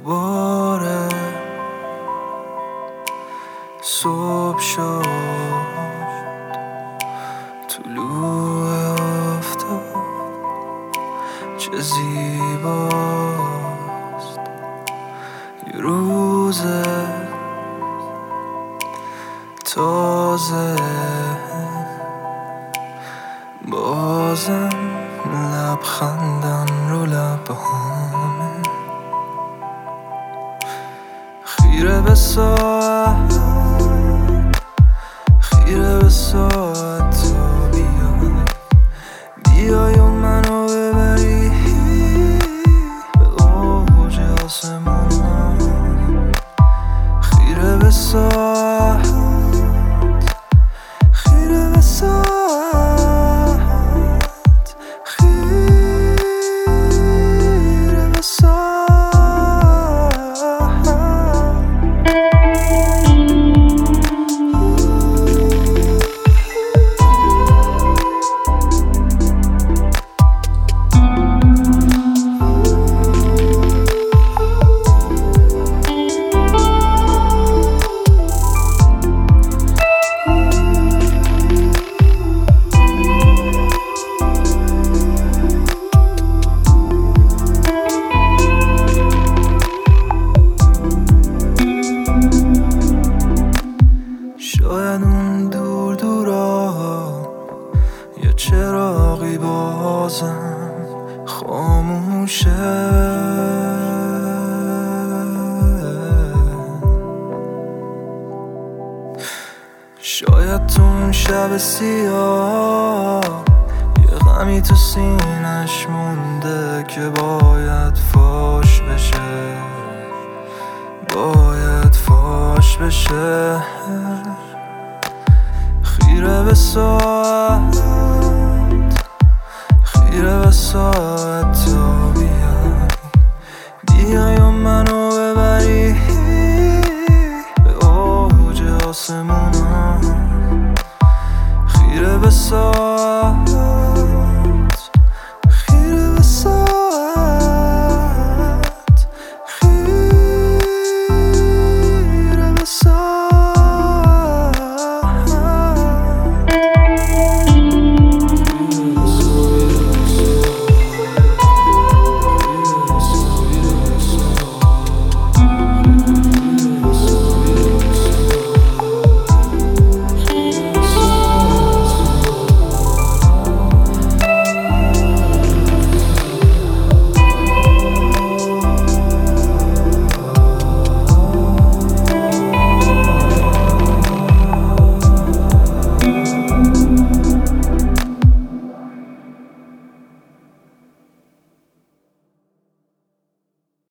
دوباره صبح شد، طلوع آفتاب چه زیباست. یه روز تازه بازم لبخندن رو لبهامه، خیره به ساعت تا بیای و منو ببری به اوج آسمون. خیره به ساعت شاید اون دور دورا یا چراغی بازم خاموشه، شاید تو اون شب سیاه یه غمی تو سینش مونده که باید فاش بشه. خیره به ساعت تا